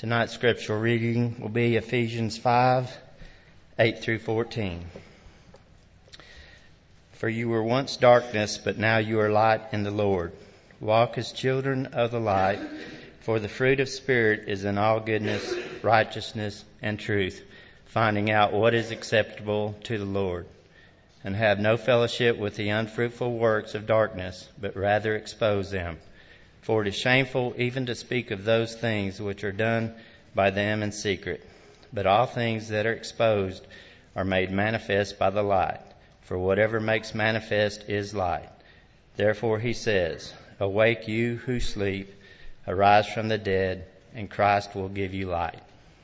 Tonight's scriptural reading will be Ephesians 5:8 through 14. For you were once darkness, but now you are light in the Lord. Walk as children of the light, for the fruit of Spirit is in all goodness, righteousness, and truth, finding out what is acceptable to the Lord. And have no fellowship with the unfruitful works of darkness, but rather expose them. For it is shameful even to speak of those things which are done by them in secret. But all things that are exposed are made manifest by the light. For whatever makes manifest is light. Therefore he says, Awake you who sleep, arise from the dead, and Christ will give you light.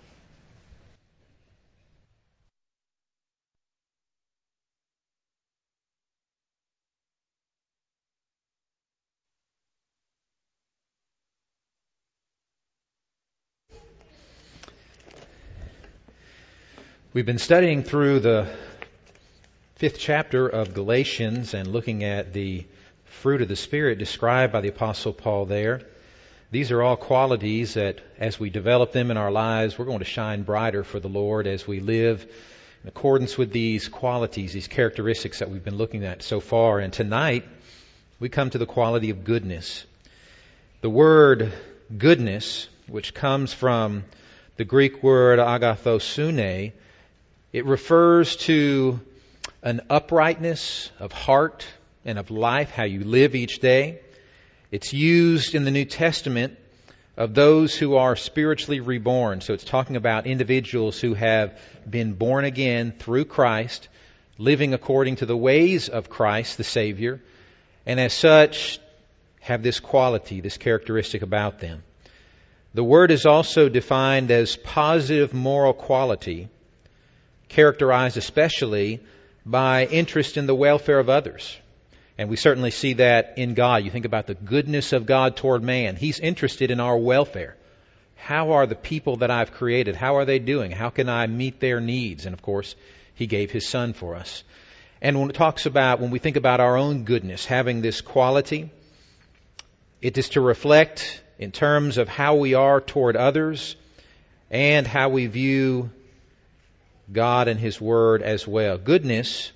We've been studying through the 5th chapter of Galatians and looking at the fruit of the Spirit described by the Apostle Paul there. These are all qualities that, as we develop them in our lives, we're going to shine brighter for the Lord as we live in accordance with these qualities, these characteristics that we've been looking at so far. And tonight, we come to the quality of goodness. The word goodness, which comes from the Greek word agathosune, it refers to an uprightness of heart and of life, how you live each day. It's used in the New Testament of those who are spiritually reborn. So it's talking about individuals who have been born again through Christ, living according to the ways of Christ, the Savior, and as such have this quality, this characteristic about them. The word is also defined as positive moral quality, characterized especially by interest in the welfare of others. And we certainly see that in God. You think about the goodness of God toward man. He's interested in our welfare. How are the people that I've created? How are they doing? How can I meet their needs? And of course, He gave His Son for us. And when we think about our own goodness, having this quality, it is to reflect in terms of how we are toward others and how we view God and His Word as well. Goodness,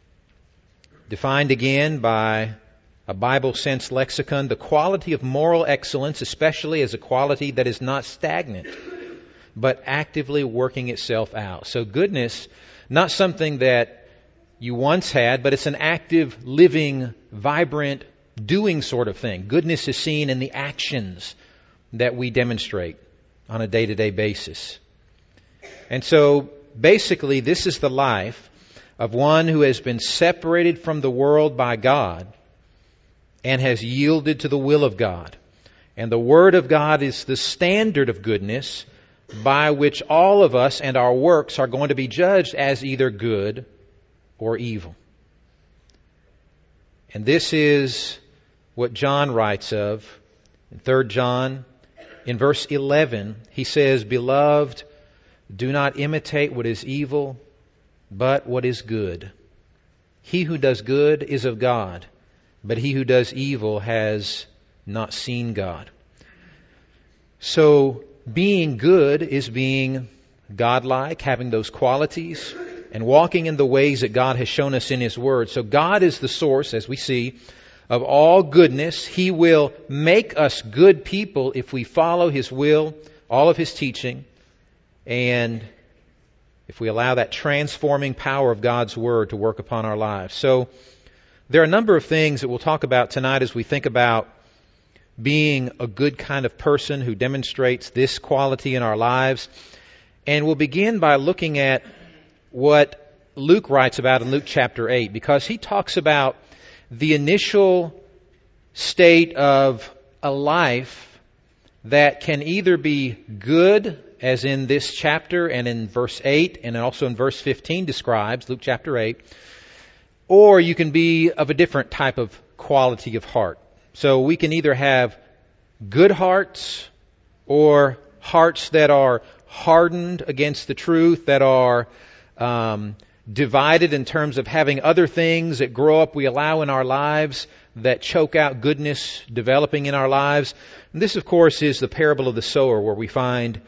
defined again by a Bible sense lexicon, the quality of moral excellence, especially as a quality that is not stagnant, but actively working itself out. So goodness, not something that you once had, but it's an active, living, vibrant, doing sort of thing. Goodness is seen in the actions that we demonstrate on a day-to-day basis. And so, basically, this is the life of one who has been separated from the world by God and has yielded to the will of God. And the Word of God is the standard of goodness by which all of us and our works are going to be judged as either good or evil. And this is what John writes of in 3 John. In verse 11, he says, Beloved, do not imitate what is evil, but what is good. He who does good is of God, but he who does evil has not seen God. So, being good is being godlike, having those qualities, and walking in the ways that God has shown us in His Word. So God is the source, as we see, of all goodness. He will make us good people if we follow His will, all of His teaching, and if we allow that transforming power of God's Word to work upon our lives. So there are a number of things that we'll talk about tonight as we think about being a good kind of person who demonstrates this quality in our lives. And we'll begin by looking at what Luke writes about in Luke chapter 8, because he talks about the initial state of a life that can either be good, as in this chapter and in verse 8 and also in verse 15 describes, Luke chapter 8, or you can be of a different type of quality of heart. So we can either have good hearts or hearts that are hardened against the truth, that are divided in terms of having other things that grow up we allow in our lives that choke out goodness developing in our lives. And this, of course, is the parable of the sower, where we find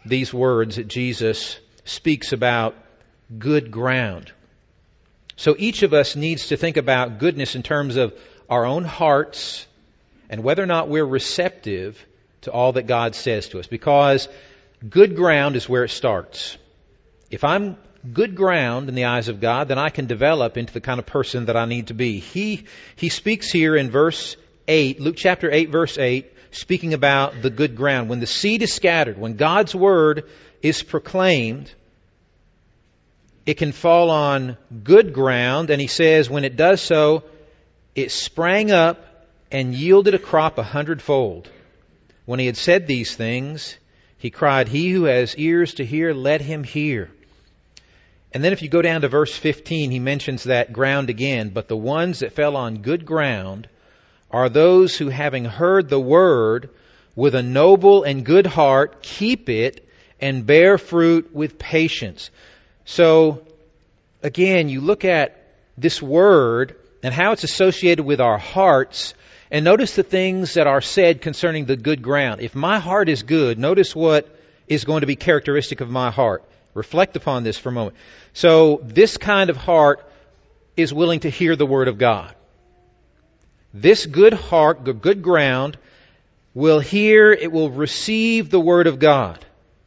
these words that Jesus speaks about good ground. So each of us needs to think about goodness in terms of our own hearts and whether or not we're receptive to all that God says to us. Because good ground is where it starts. If I'm good ground in the eyes of God, then I can develop into the kind of person that I need to be. He speaks here in verse 8, Luke chapter 8, verse 8, speaking about the good ground. When the seed is scattered, when God's word is proclaimed, it can fall on good ground, and he says when it does so, it sprang up and yielded a crop 100-fold. When he had said these things, he cried, "He who has ears to hear, let him hear." And then if you go down to verse 15, he mentions that ground again. But the ones that fell on good ground are those who, having heard the word with a noble and good heart, keep it and bear fruit with patience. So, again, you look at this word and how it's associated with our hearts, and notice the things that are said concerning the good ground. If my heart is good, notice what is going to be characteristic of my heart. Reflect upon this for a moment. So, this kind of heart is willing to hear the Word of God. This good heart, the good ground, will hear, it will receive the Word of God.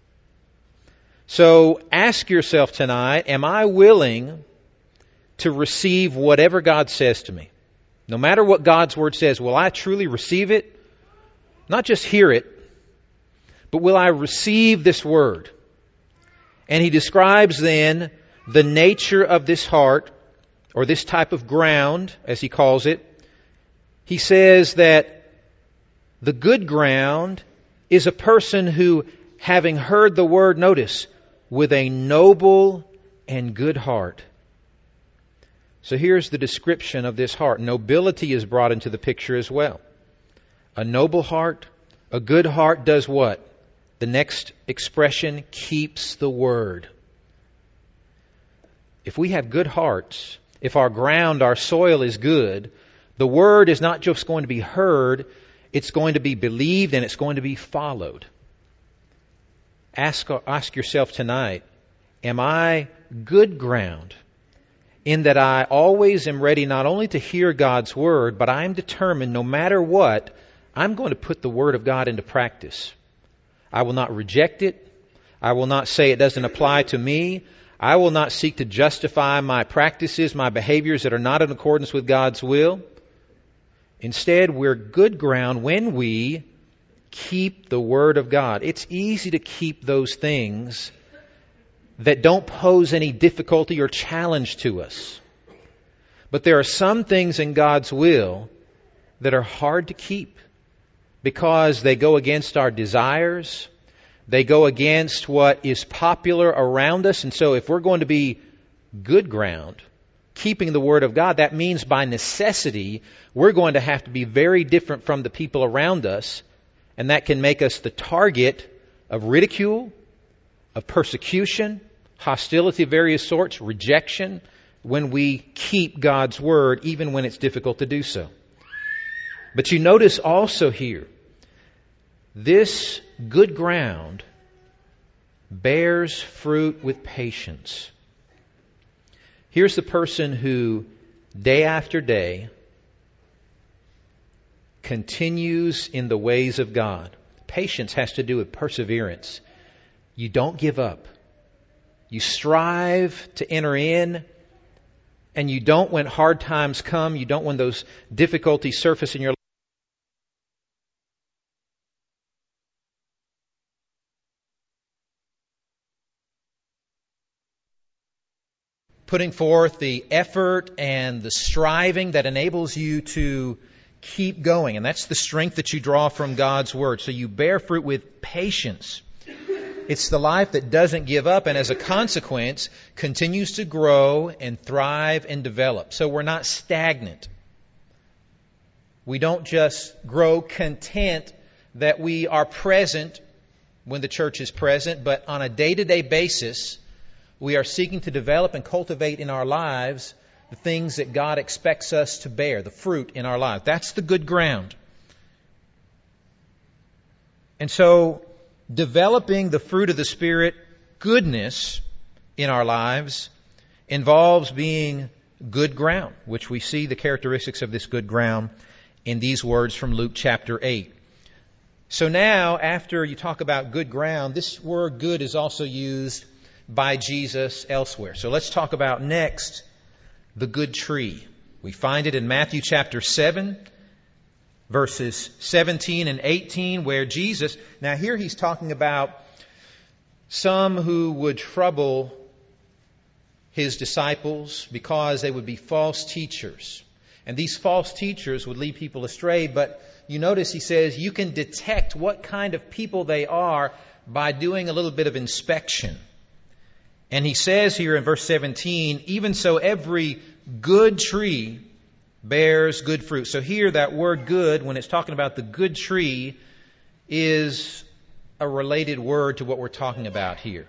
So ask yourself tonight, am I willing to receive whatever God says to me? No matter what God's Word says, will I truly receive it? Not just hear it, but will I receive this Word? And he describes then the nature of this heart, or this type of ground, as he calls it. He says that the good ground is a person who, having heard the Word, notice, with a noble and good heart. So here's the description of this heart. Nobility is brought into the picture as well. A noble heart, a good heart does what? The next expression, keeps the Word. If we have good hearts, if our ground, our soil is good, the Word is not just going to be heard, it's going to be believed and it's going to be followed. Ask yourself tonight, am I good ground in that I always am ready not only to hear God's Word, but I am determined no matter what, I'm going to put the Word of God into practice. I will not reject it. I will not say it doesn't apply to me. I will not seek to justify my practices, my behaviors that are not in accordance with God's will. Instead, we're good ground when we keep the Word of God. It's easy to keep those things that don't pose any difficulty or challenge to us. But there are some things in God's will that are hard to keep because they go against our desires. They go against what is popular around us. And so if we're going to be good ground, keeping the Word of God, that means by necessity, we're going to have to be very different from the people around us. And that can make us the target of ridicule, of persecution, hostility of various sorts, rejection, when we keep God's Word, even when it's difficult to do so. But you notice also here, this good ground bears fruit with patience. Here's the person who, day after day, continues in the ways of God. Patience has to do with perseverance. You don't give up. You strive to enter in, and you don't, when hard times come, you don't when those difficulties surface in your life, putting forth the effort and the striving that enables you to keep going. And that's the strength that you draw from God's Word. So you bear fruit with patience. It's the life that doesn't give up and as a consequence continues to grow and thrive and develop. So we're not stagnant. We don't just grow content that we are present when the church is present, but on a day-to-day basis, we are seeking to develop and cultivate in our lives the things that God expects us to bear, the fruit in our lives. That's the good ground. And so developing the fruit of the Spirit, goodness, in our lives involves being good ground, which we see the characteristics of this good ground in these words from Luke chapter 8. So now, after you talk about good ground, this word good is also used by Jesus elsewhere. So let's talk about next the good tree. We find it in Matthew chapter 7, verses 17 and 18, where Jesus, now here he's talking about some who would trouble his disciples because they would be false teachers. And these false teachers would lead people astray, but you notice he says you can detect what kind of people they are by doing a little bit of inspection. And he says here in verse 17, even so every good tree bears good fruit. So here that word good, when it's talking about the good tree, is a related word to what we're talking about here.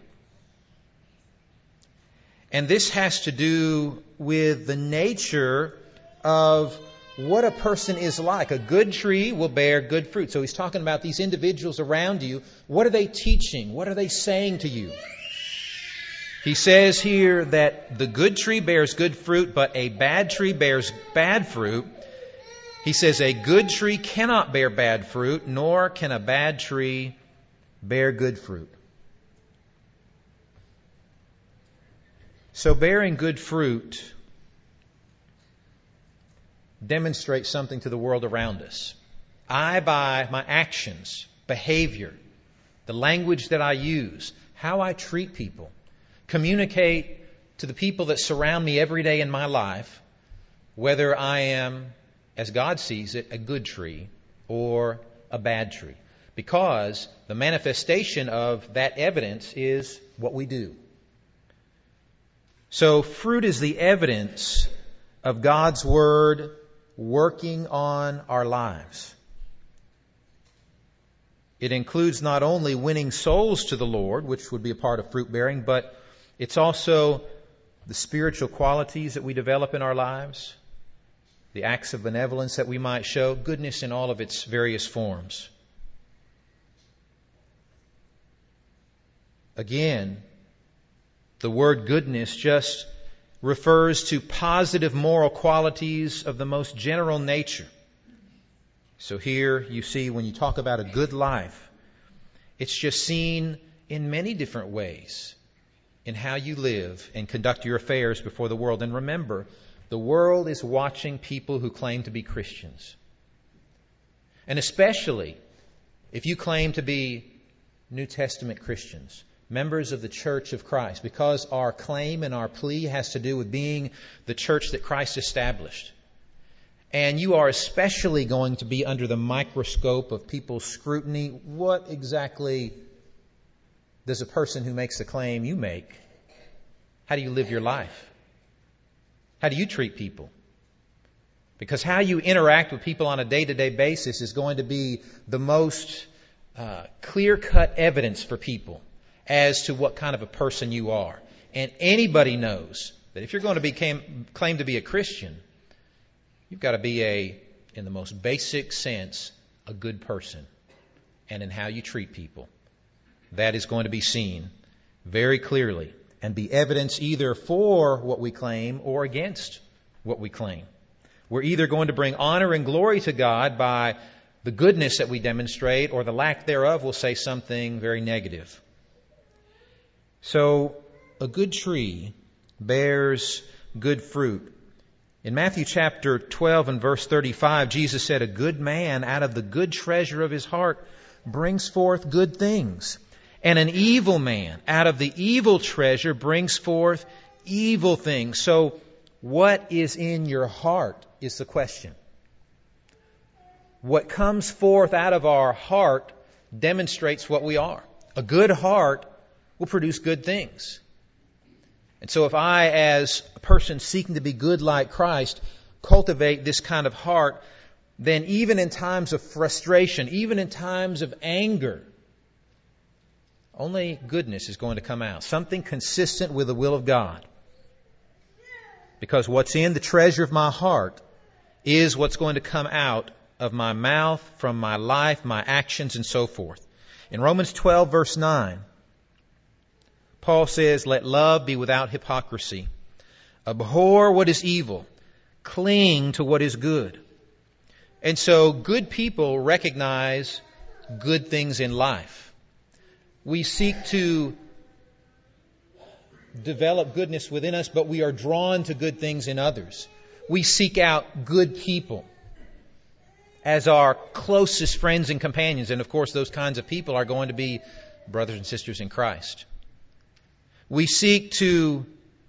And this has to do with the nature of what a person is like. A good tree will bear good fruit. So he's talking about these individuals around you. What are they teaching? What are they saying to you? He says here that the good tree bears good fruit, but a bad tree bears bad fruit. He says a good tree cannot bear bad fruit, nor can a bad tree bear good fruit. So bearing good fruit demonstrates something to the world around us. I, by my actions, behavior, the language that I use, how I treat people, communicate to the people that surround me every day in my life, whether I am, as God sees it, a good tree or a bad tree. Because the manifestation of that evidence is what we do. So fruit is the evidence of God's Word working on our lives. It includes not only winning souls to the Lord, which would be a part of fruit bearing, but it's also the spiritual qualities that we develop in our lives, the acts of benevolence that we might show, goodness in all of its various forms. Again, the word goodness just refers to positive moral qualities of the most general nature. So here you see when you talk about a good life, it's just seen in many different ways in how you live and conduct your affairs before the world. And remember, the world is watching people who claim to be Christians. And especially if you claim to be New Testament Christians, members of the Church of Christ, because our claim and our plea has to do with being the church that Christ established. And you are especially going to be under the microscope of people's scrutiny. What exactly does a person who makes the claim you make? How do you live your life? How do you treat people? Because how you interact with people on a day-to-day basis is going to be the most clear-cut evidence for people as to what kind of a person you are. And anybody knows that if you're going to claim to be a Christian, you've got to be in the most basic sense, a good person. And in how you treat people. That is going to be seen very clearly and be evidence either for what we claim or against what we claim. We're either going to bring honor and glory to God by the goodness that we demonstrate, or the lack thereof will say something very negative. So, a good tree bears good fruit. In Matthew chapter 12 and verse 35, Jesus said, a good man out of the good treasure of his heart brings forth good things. And an evil man out of the evil treasure brings forth evil things. So, what is in your heart is the question. What comes forth out of our heart demonstrates what we are. A good heart will produce good things. And so if I, as a person seeking to be good like Christ, cultivate this kind of heart, then even in times of frustration, even in times of anger, only goodness is going to come out. Something consistent with the will of God. Because what's in the treasure of my heart is what's going to come out of my mouth, from my life, my actions, and so forth. In Romans 12, verse 9, Paul says, "Let love be without hypocrisy. Abhor what is evil. Cling to what is good." And so good people recognize good things in life. We seek to develop goodness within us, but we are drawn to good things in others. We seek out good people as our closest friends and companions. And of course, those kinds of people are going to be brothers and sisters in Christ. We seek to,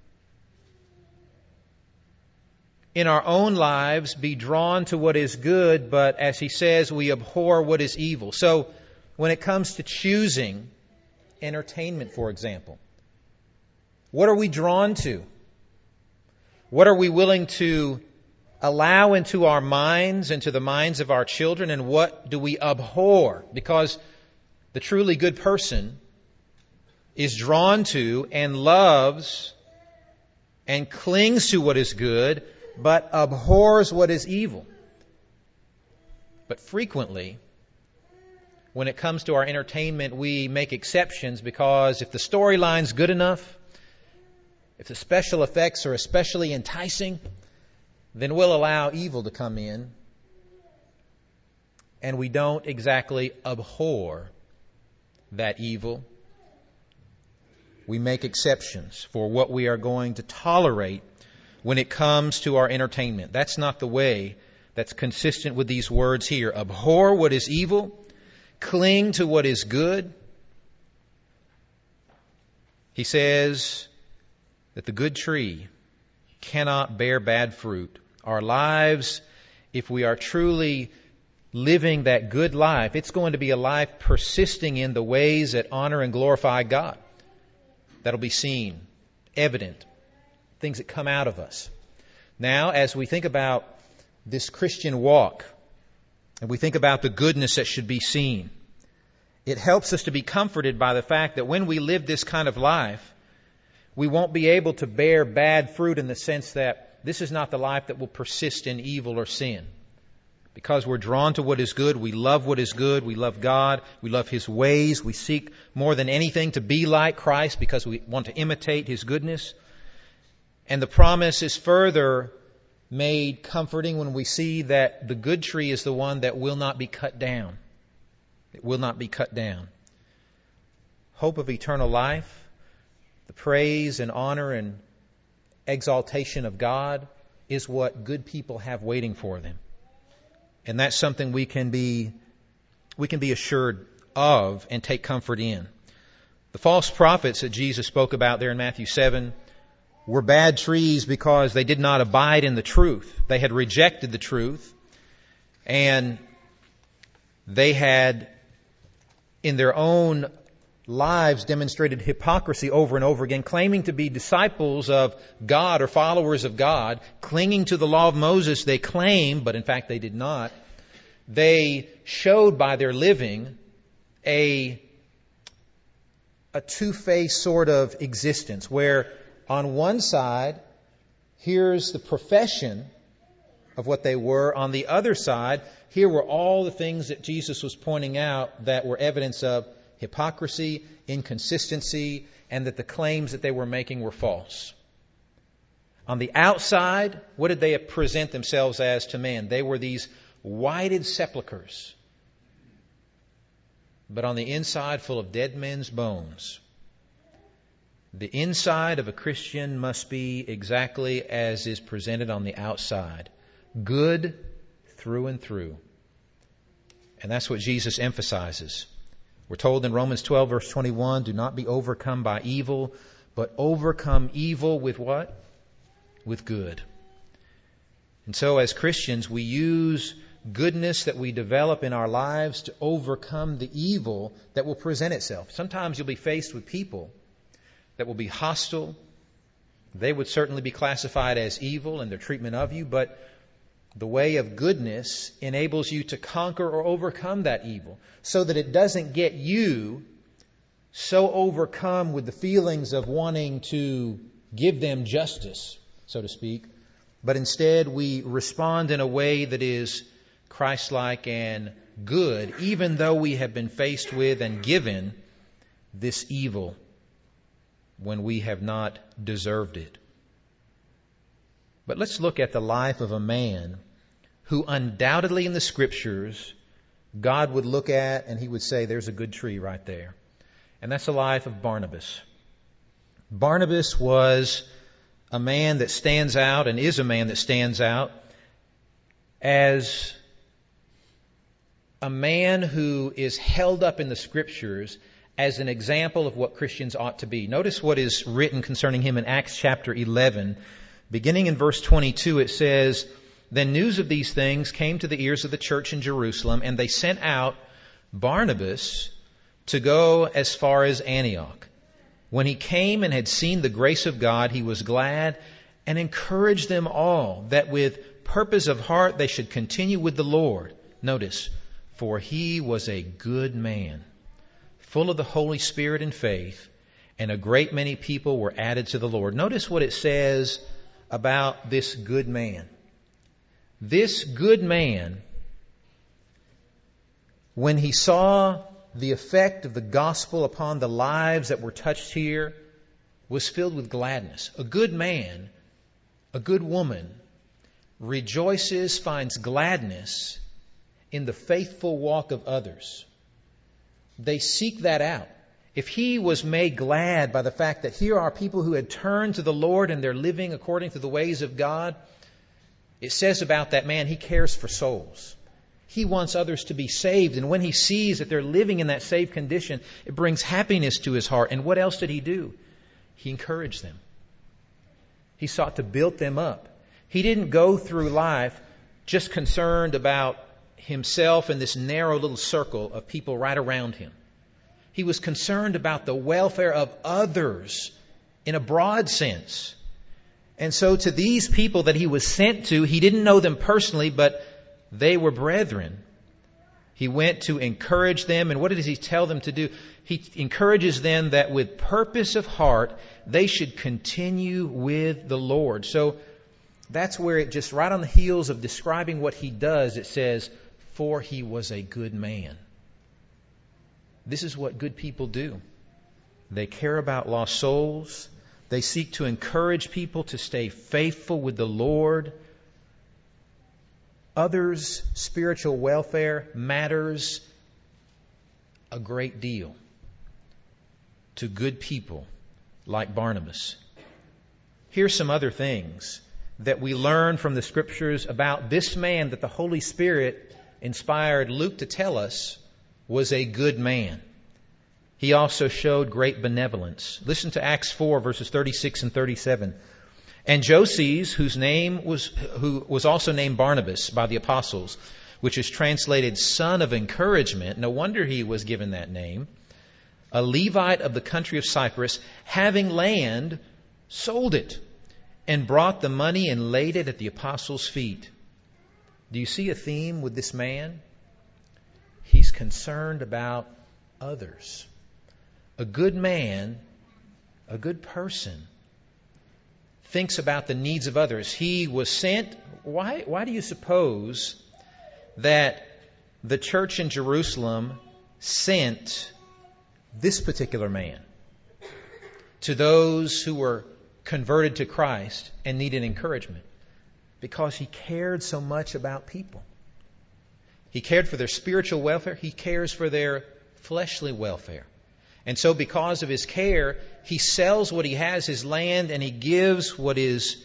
in our own lives, be drawn to what is good, but as he says, we abhor what is evil. So when it comes to choosing entertainment, for example, what are we drawn to? What are we willing to allow into our minds, into the minds of our children, and what do we abhor? Because the truly good person is drawn to and loves and clings to what is good, but abhors what is evil. But frequently, when it comes to our entertainment, we make exceptions because if the storyline's good enough, if the special effects are especially enticing, then we'll allow evil to come in, and we don't exactly abhor that evil. We make exceptions for what we are going to tolerate when it comes to our entertainment. That's not the way that's consistent with these words here. Abhor what is evil, cling to what is good. He says that the good tree cannot bear bad fruit. Our lives, if we are truly living that good life, it's going to be a life persisting in the ways that honor and glorify God. That'll be seen, evident, things that come out of us. Now, as we think about this Christian walk, and we think about the goodness that should be seen, it helps us to be comforted by the fact that when we live this kind of life, we won't be able to bear bad fruit in the sense that this is not the life that will persist in evil or sin. Because we're drawn to what is good, we love what is good, we love God, we love His ways, we seek more than anything to be like Christ because we want to imitate His goodness. And the promise is further made comforting when we see that the good tree is the one that will not be cut down. It will not be cut down. Hope of eternal life, the praise and honor and exaltation of God is what good people have waiting for them. And that's something we can be assured of and take comfort in. The false prophets that Jesus spoke about there in Matthew 7 were bad trees because they did not abide in the truth. They had rejected the truth, and they had in their own lives demonstrated hypocrisy over and over again, claiming to be disciples of God or followers of God, clinging to the law of Moses. They claimed, but in fact they did not. They showed by their living a two-faced sort of existence where on one side, here's the profession of what they were. On the other side, here were all the things that Jesus was pointing out that were evidence of hypocrisy, inconsistency, and that the claims that they were making were false. On the outside, what did they present themselves as to men? They were these whited sepulchres, but on the inside full of dead men's bones. The inside of a Christian must be exactly as is presented on the outside. Good through and through. And that's what Jesus emphasizes. We're told in Romans 12, verse 21, do not be overcome by evil, but overcome evil with what? With good. And so as Christians, we use goodness that we develop in our lives to overcome the evil that will present itself. Sometimes you'll be faced with people that will be hostile. They would certainly be classified as evil in their treatment of you, but the way of goodness enables you to conquer or overcome that evil so that it doesn't get you so overcome with the feelings of wanting to give them justice, so to speak, but instead we respond in a way that is Christ-like and good, even though we have been faced with and given this evil when we have not deserved it. But let's look at the life of a man who undoubtedly in the Scriptures God would look at and He would say, there's a good tree right there. And that's the life of Barnabas. Barnabas was a man that stands out and is a man that stands out as a man who is held up in the Scriptures as an example of what Christians ought to be. Notice what is written concerning him in Acts chapter 11. Beginning in verse 22, it says, Then news of these things came to the ears of the church in Jerusalem, and they sent out Barnabas to go as far as Antioch. When he came and had seen the grace of God, he was glad and encouraged them all that with purpose of heart they should continue with the Lord. Notice, for he was a good man, full of the Holy Spirit and faith, and a great many people were added to the Lord. Notice what it says about this good man. This good man, when he saw the effect of the gospel upon the lives that were touched here, was filled with gladness. A good man, a good woman, rejoices, finds gladness in the faithful walk of others. They seek that out. If he was made glad by the fact that here are people who had turned to the Lord and they're living according to the ways of God, it says about that man, he cares for souls. He wants others to be saved. And when he sees that they're living in that saved condition, it brings happiness to his heart. And what else did he do? He encouraged them. He sought to build them up. He didn't go through life just concerned about himself and this narrow little circle of people right around him. He was concerned about the welfare of others in a broad sense. And so to these people that he was sent to, he didn't know them personally, but they were brethren. He went to encourage them. And what does he tell them to do? He encourages them that with purpose of heart, they should continue with the Lord. So that's where it just right on the heels of describing what he does, it says, for he was a good man. This is what good people do. They care about lost souls. They seek to encourage people to stay faithful with the Lord. Others' spiritual welfare matters a great deal to good people like Barnabas. Here's some other things that we learn from the Scriptures about this man that the Holy Spirit inspired Luke to tell us was a good man. He also showed great benevolence. Listen to Acts 4, verses 36 and 37. And Joses, who was also named Barnabas by the apostles, which is translated son of encouragement, no wonder he was given that name, a Levite of the country of Cyprus, having land, sold it, and brought the money and laid it at the apostles' feet. Do you see a theme with this man? He's concerned about others. A good man, a good person, thinks about the needs of others. He was sent. Why do you suppose that the church in Jerusalem sent this particular man to those who were converted to Christ and needed encouragement? Because he cared so much about people. He cared for their spiritual welfare. He cares for their fleshly welfare. And so because of his care, he sells what he has, his land, and he gives what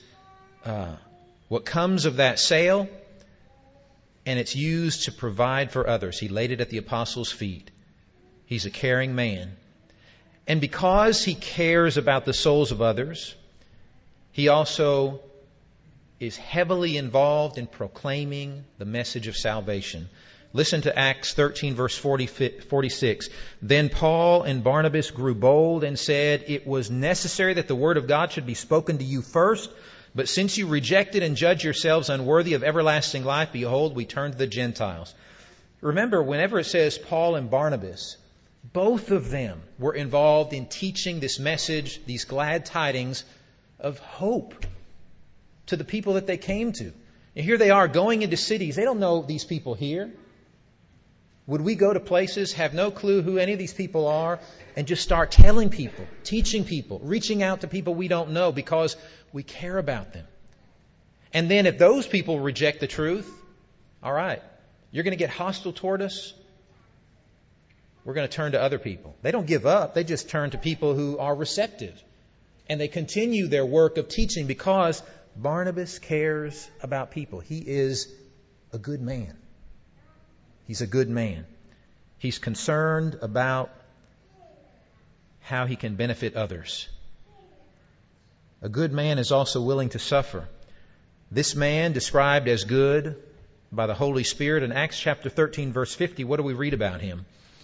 comes of that sale, and it's used to provide for others. He laid it at the apostles' feet. He's a caring man. And because he cares about the souls of others, he also is heavily involved in proclaiming the message of salvation. Listen to Acts 13, verse 46. Then Paul and Barnabas grew bold and said, it was necessary that the word of God should be spoken to you first. But since you rejected and judge yourselves unworthy of everlasting life, behold, we turn to the Gentiles. Remember, whenever it says Paul and Barnabas, both of them were involved in teaching this message, these glad tidings of hope to the people that they came to. And here they are going into cities. They don't know these people here. Would we go to places, have no clue who any of these people are, and just start telling people, teaching people, reaching out to people we don't know because we care about them? And then if those people reject the truth, all right, you're going to get hostile toward us. We're going to turn to other people. They don't give up. They just turn to people who are receptive. And they continue their work of teaching because Barnabas cares about people. He is a good man. He's a good man. He's concerned about how he can benefit others. A good man is also willing to suffer. This man, described as good by the Holy Spirit in Acts chapter 13, verse 50, what do we read about him?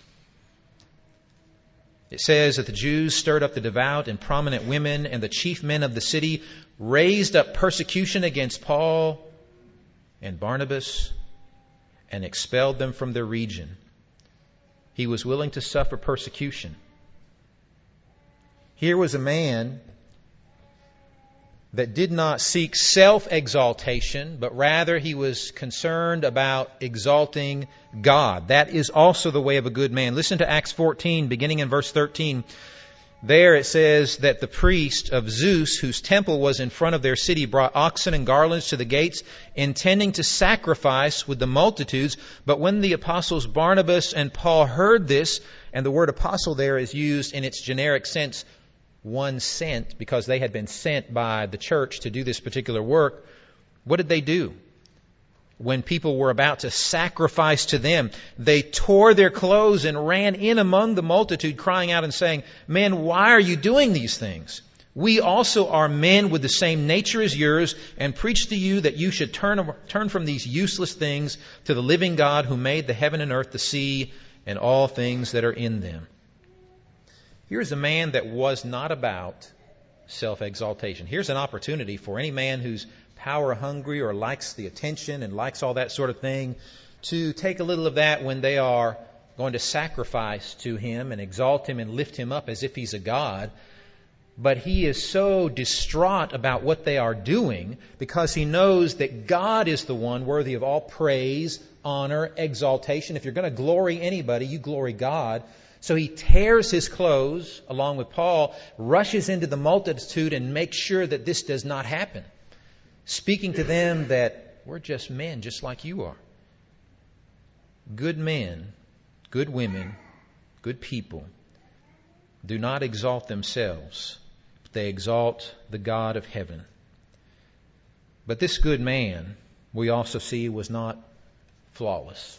It says that the Jews stirred up the devout and prominent women, and the chief men of the city raised up persecution against Paul and Barnabas and expelled them from their region. He was willing to suffer persecution. Here was a man that did not seek self-exaltation, but rather he was concerned about exalting God. That is also the way of a good man. Listen to Acts 14, beginning in verse 13. There it says that the priest of Zeus, whose temple was in front of their city, brought oxen and garlands to the gates, intending to sacrifice with the multitudes. But when the apostles Barnabas and Paul heard this, and the word apostle there is used in its generic sense, one sent, because they had been sent by the church to do this particular work, what did they do? When people were about to sacrifice to them, they tore their clothes and ran in among the multitude, crying out and saying, "Men, why are you doing these things? We also are men with the same nature as yours, and preach to you that you should turn from these useless things to the living God who made the heaven and earth, the sea, and all things that are in them." Here's a man that was not about self-exaltation. Here's an opportunity for any man who's power hungry or likes the attention and likes all that sort of thing to take a little of that when they are going to sacrifice to him and exalt him and lift him up as if he's a god. But he is so distraught about what they are doing because he knows that God is the one worthy of all praise, honor, exaltation. If you're going to glory anybody, you glory God. So he tears his clothes, along with Paul, rushes into the multitude and makes sure that this does not happen, speaking to them that we're just men, just like you are. Good men, good women, good people do not exalt themselves, but they exalt the God of heaven. But this good man, we also see, was not flawless.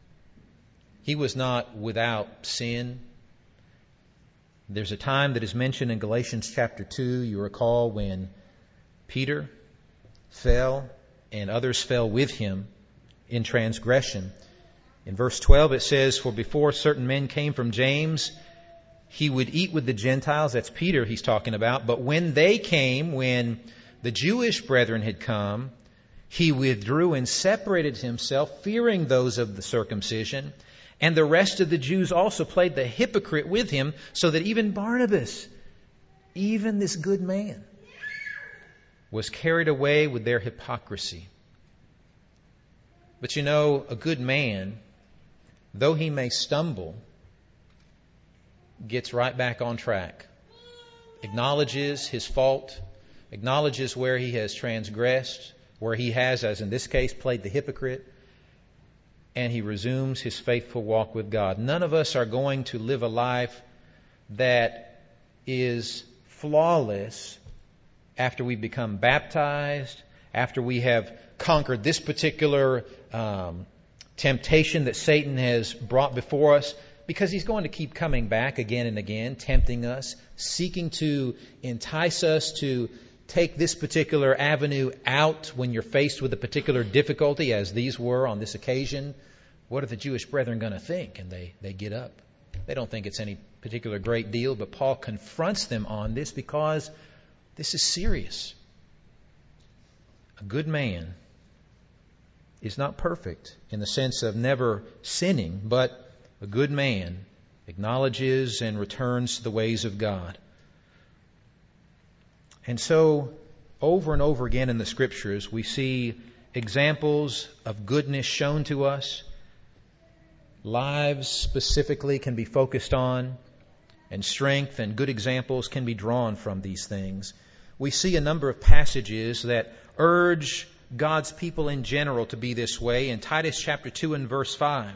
He was not without sin. There's a time that is mentioned in Galatians chapter 2. You recall when Peter fell and others fell with him in transgression. In verse 12 it says, "For before certain men came from James, he would eat with the Gentiles." That's Peter he's talking about. "But when they came, when the Jewish brethren had come, he withdrew and separated himself, fearing those of the circumcision. And the rest of the Jews also played the hypocrite with him, so that even Barnabas, even this good man, was carried away with their hypocrisy." But you know, a good man, though he may stumble, gets right back on track, acknowledges his fault, acknowledges where he has transgressed, where he has, as in this case, played the hypocrite, and he resumes his faithful walk with God. None of us are going to live a life that is flawless after we become baptized, after we have conquered this particular temptation that Satan has brought before us, because he's going to keep coming back again and again, tempting us, seeking to entice us to take this particular avenue out when you're faced with a particular difficulty, as these were on this occasion. What are the Jewish brethren going to think? And they get up. They don't think it's any particular great deal, but Paul confronts them on this because this is serious. A good man is not perfect in the sense of never sinning, but a good man acknowledges and returns to the ways of God. And so, over and over again in the Scriptures, we see examples of goodness shown to us. Lives specifically can be focused on, and strength and good examples can be drawn from these things. We see a number of passages that urge God's people in general to be this way. In Titus chapter 2 and verse 5,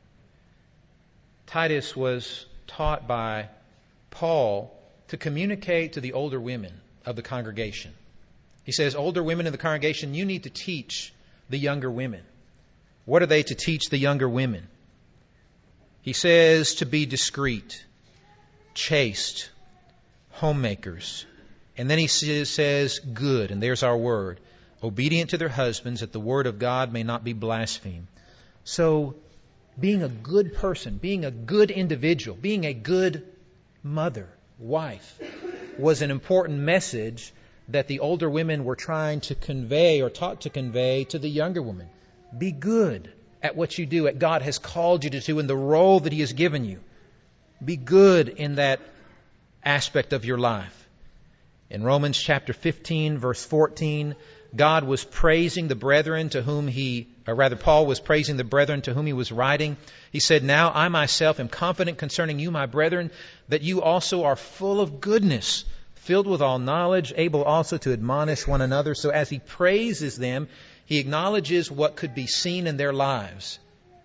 Titus was taught by Paul to communicate to the older women of the congregation. He says, older women in the congregation, you need to teach the younger women. What are they to teach the younger women? He says to be discreet, chaste, homemakers. And then he says good, and there's our word, obedient to their husbands, that the word of God may not be blasphemed. So being a good person, being a good individual, being a good mother, wife, was an important message that the older women were trying to convey or taught to convey to the younger women. Be good at what you do, at God has called you to do, in the role that He has given you. Be good in that aspect of your life. In Romans chapter 15, verse 14, God was praising the brethren to whom Paul was praising the brethren to whom he was writing. He said, now I myself am confident concerning you, my brethren, that you also are full of goodness, filled with all knowledge, able also to admonish one another. So as he praises them, he acknowledges what could be seen in their lives.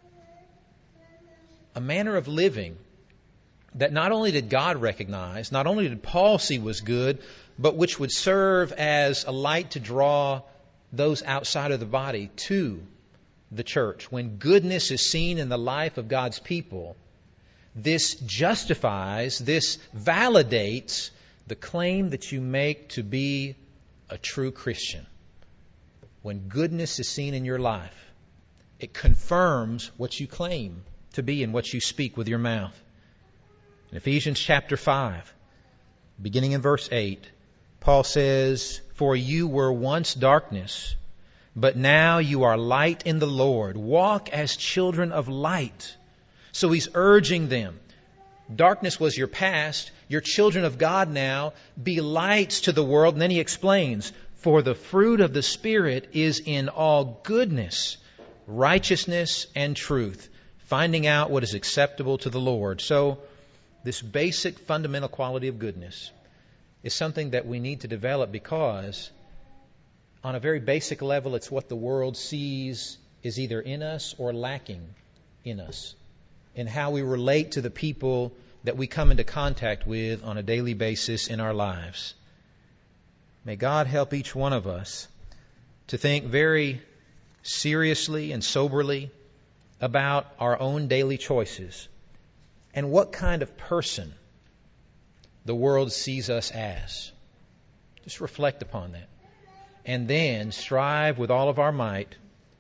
A manner of living that not only did God recognize, not only did Paul see was good, but which would serve as a light to draw those outside of the body to the church. When goodness is seen in the life of God's people, this justifies, this validates the claim that you make to be a true Christian. When goodness is seen in your life, it confirms what you claim to be and what you speak with your mouth. In Ephesians chapter 5, beginning in verse 8, Paul says, for you were once darkness, but now you are light in the Lord. Walk as children of light. So he's urging them. Darkness was your past. You're children of God now. Be lights to the world. And then he explains, for the fruit of the Spirit is in all goodness, righteousness, and truth, finding out what is acceptable to the Lord. So this basic fundamental quality of goodness is something that we need to develop, because on a very basic level, it's what the world sees is either in us or lacking in us, in how we relate to the people that we come into contact with on a daily basis in our lives. May God help each one of us to think very seriously and soberly about our own daily choices and what kind of person the world sees us as. Just reflect upon that. And then strive with all of our might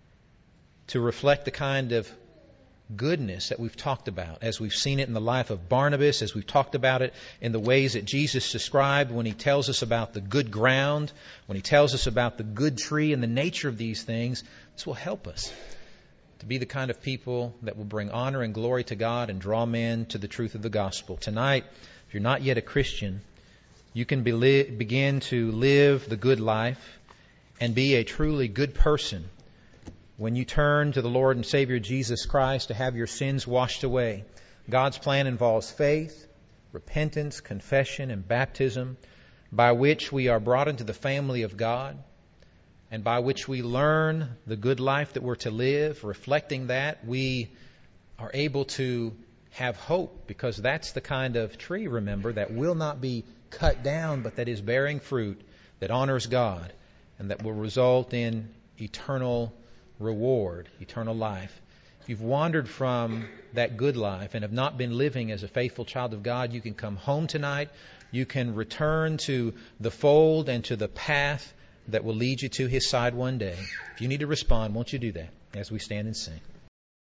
to reflect the kind of goodness that we've talked about, as we've seen it in the life of Barnabas, as we've talked about it in the ways that Jesus described when He tells us about the good ground, when He tells us about the good tree and the nature of these things. This will help us to be the kind of people that will bring honor and glory to God and draw men to the truth of the gospel. Tonight, if you're not yet a Christian, you can begin to live the good life and be a truly good person when you turn to the Lord and Savior Jesus Christ to have your sins washed away. God's plan involves faith, repentance, confession, and baptism, by which we are brought into the family of God, and by which we learn the good life that we're to live. Reflecting that, we are able to have hope, because that's the kind of tree, remember, that will not be cut down, but that is bearing fruit that honors God and that will result in eternal reward, eternal life. If you've wandered from that good life and have not been living as a faithful child of God, you can come home tonight. You can return to the fold and to the path that will lead you to His side one day. If you need to respond, won't you do that as we stand and sing?